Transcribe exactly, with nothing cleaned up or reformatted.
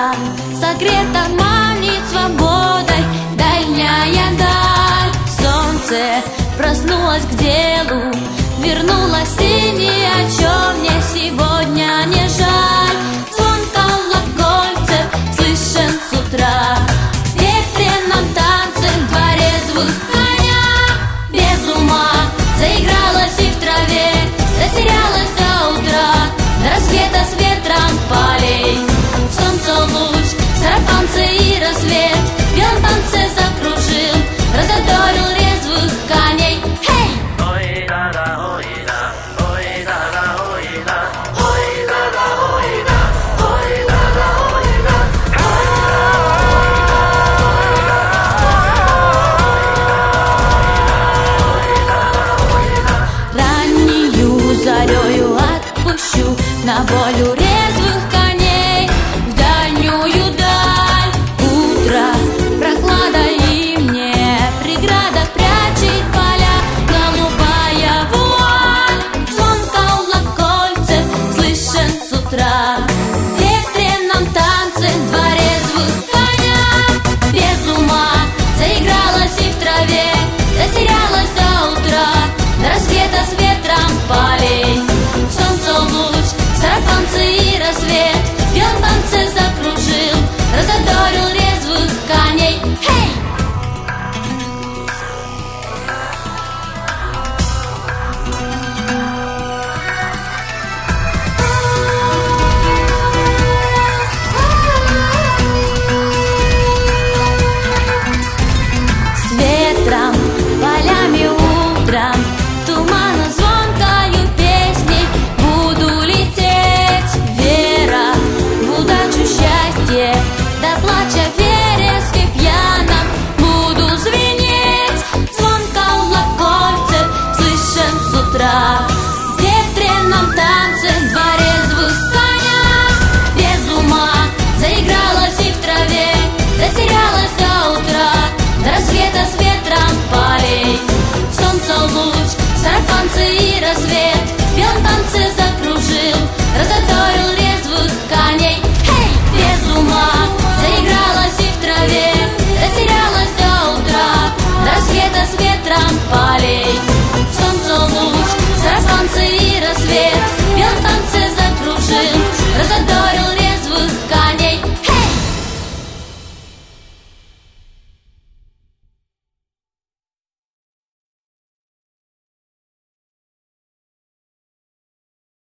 душа согрета, манит свободой дальняя даль. Солнце проснулось к делу, вернулось и ни о чем мне сегодня не жаль. Звон колокольцев слышен с утра, в ветреном танце два резвых коня. Без ума заигралась и в траве, затерялась до утра, до рассвета с ветром полей. Солнце луч, сарафанцы и рассвет в белом танце закружил, разодорил резвых коней. Хей! Ой, да, да, ой, да, ой, да, да, ой, да, ой, да, да, ой, да, ой, да, да, ой, да. Раннюю зарею отпущу на волю резвых коней в дальнюю даль. Утро, прохлада и мне преграда прячет поля, голубая вуаль. Звон колокольцев слышен с утра, в ветреном танце два резвых коня. Без ума заигралась и в траве, затерялась до утра, до рассвета с ветром полей. Солнце луч, сарафанцы